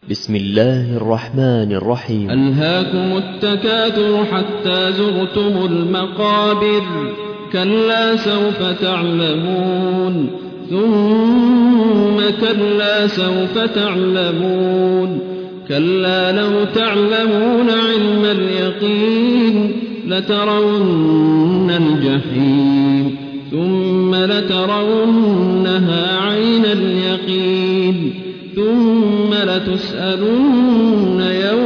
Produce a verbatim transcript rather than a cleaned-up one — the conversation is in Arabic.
بسم الله الرحمن الرحيم. ألهاكم التكاثر حتى زرتم المقابر كلا سوف تعلمون ثم كلا سوف تعلمون كلا لو تعلمون علم اليقين لترون الجحيم ثم لترونها عين اليقين ثم لتسألن يوم